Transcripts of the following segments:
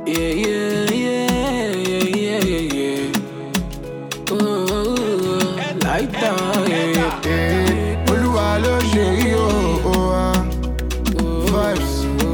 Yeah, yeah, yeah, yeah, yeah, yeah. Oh, like that, yeah. Olúwa ló ṣe yí o, vibes.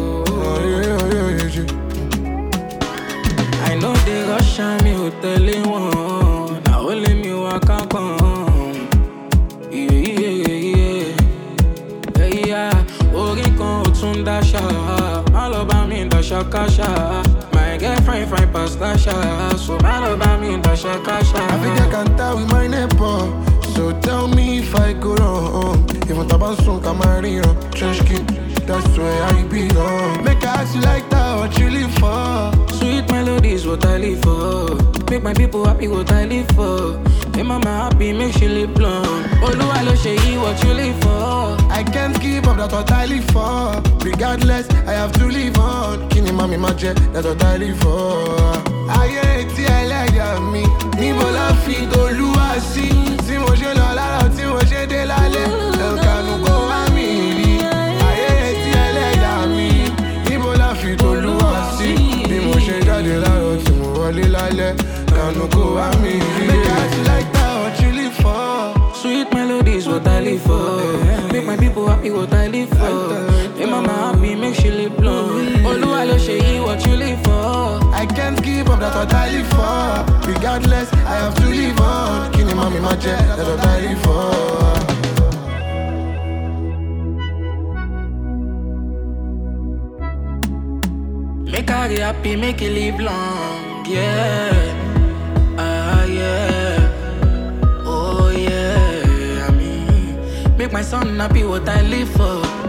I know they rush on me, who telling one. Now only me walk up on. Yeah, yeah, yeah, yeah. Orin kan ò tún dáṣà. Má lọ bá mi dáṣà káṣà. My girlfriend fine past Dasha. So má lọ bá mi dáṣà káṣà. I think I can tell with my neighbor. So tell me if I go wrong. Even Tabansun Camarion, Trench Kid, that's where I belong. Make I ask you like that, what you live for? Sweet melodies, what I live for. Make my people happy, what I live for. Make mama happy, make she live long. Oluwa lo ṣe yí, what you live for. I can't keep up, that's what I live for. Regardless, I have to live on. Kini mami ma jẹ, that's what I live for. Ayé tí ẹlẹ́yà mi, níbo la fi t'Olúwa sí? Tí mo ṣe lọ lára, tí mo ṣe dé lálẹ́, ẹ̀ka kó wá mi rí. Ayé tí ẹlẹ́yà mi, níbo la fi t'Olúwa sí? Bí mo ṣe jáde láàárọ̀, tí mo wọlé lálẹ́, ẹ̀ka kó wá mi rí. Make I ask you like that, what you live for? Sweet melodies, what I live for. Make my people happy, what I live for. Make mama happy, make she live long. Oluwa lo ṣe yí, what you live for. I can't keep up, that's what I live for. Regardless, I have to live on. Kini mami ma jẹ, that's what I live for. Make her happy, make it live long, yeah. Ah, yeah. Oh, yeah. I mean, make my son happy, what I live for.